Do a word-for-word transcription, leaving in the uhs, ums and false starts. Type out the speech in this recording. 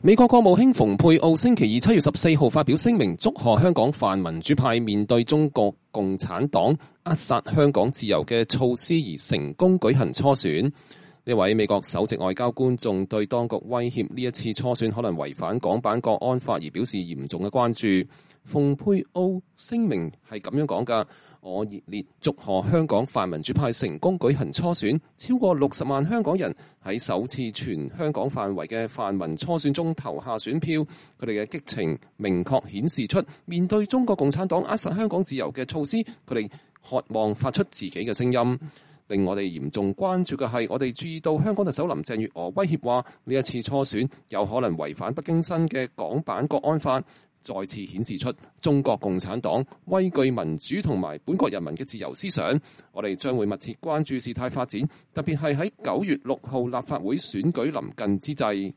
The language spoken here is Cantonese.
美國國務卿蓬佩奧星期二七月十四號發表聲明，祝賀香港泛民主派面對中國共產黨扼殺香港自由嘅措施而成功舉行初選。呢位美國首席外交官仲對當局威脅呢一次初選可能違反港版國安法而表示嚴重嘅關注。蓬佩奧聲明係咁樣講㗎：我熱烈祝賀香港泛民主派成功舉行初選，超過六十萬香港人喺首次全香港範圍嘅泛民初選中投下選票，佢哋嘅激情明確顯示出面對中國共產黨扼殺香港自由嘅措施，佢哋渴望發出自己嘅聲音。令我哋嚴重關注嘅係，我哋注意到香港特首林鄭月娥威脅話呢一次初選有可能違反北京新嘅港版國安法，再次顯示出中國共產黨畏懼民主同埋本國人民嘅自由思想。我哋將會密切關注事態發展，特別係喺九月六號立法會選舉臨近之際。